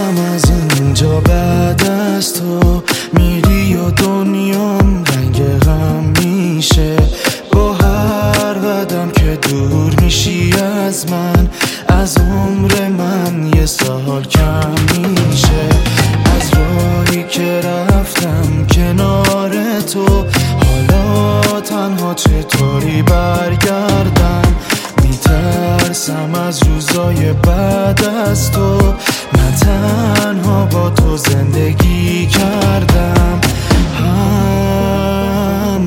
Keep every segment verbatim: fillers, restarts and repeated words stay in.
میترسم از اینجا بعد از تو میری و دنیام رنگ غم میشه. با هر قدم که دور میشی از من، از عمر من یه سال کم میشه. از راهی که رفتم کنار تو، حالا تنها چطوری برگردم؟ میترسم از روزای بعد از تو، من تنها با تو زندگی کردم. هم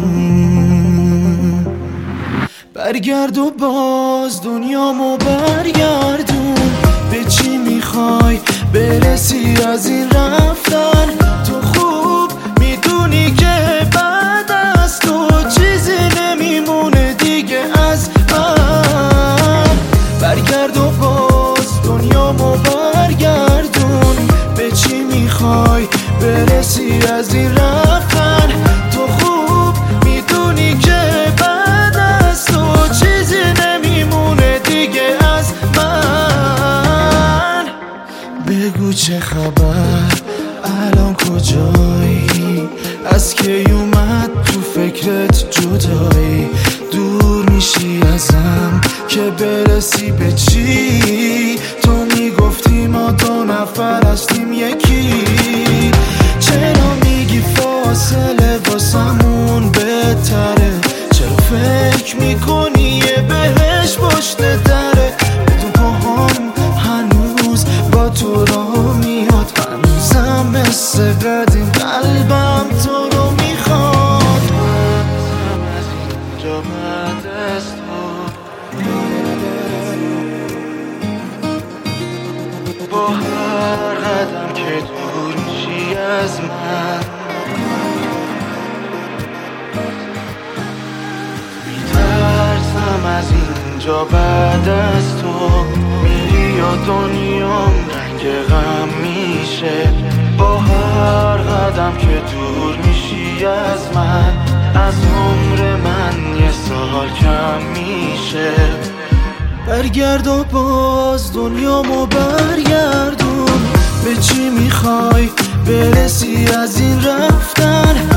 برگرد و باز دنیامو برگردون. به چی میخوای برسی از این رفتن؟ تو خوب میدونی که بعد از تو چیزی نمیمونه دیگه از من. برگرد و باز دنیامو برگردون. به چی میخوای برسی از این رفتن؟ تو خوب میدونی که بعد از تو چیزی نمیمونه دیگه از من. بگو چه خبر، الان کجایی؟ از کی اومد تو فکرت جدایی؟ دور میشی ازم که برسی به چی؟ تو میگفتی ما دو نفر هستیم یکی. چرا میگی فاصله واسمون بهتره؟ چرا فکر میکنی یه بهش پشت دره؟ تو پاهام هنوز با تو راه میاد، هنوزم مثل قدیم قلبم تو رو میخواد. من از اینجا بعد از تو، با هر قدم که دور میشی از من، میترسم از اینجا بعد از تو میری و دنیام رنگ غم میشه. با هر قدم که دور میشی از من، از عمر من یه سال کم میشه. برگرد و باز دنیامو برگردون. به چی میخوای برسی از این رفتن؟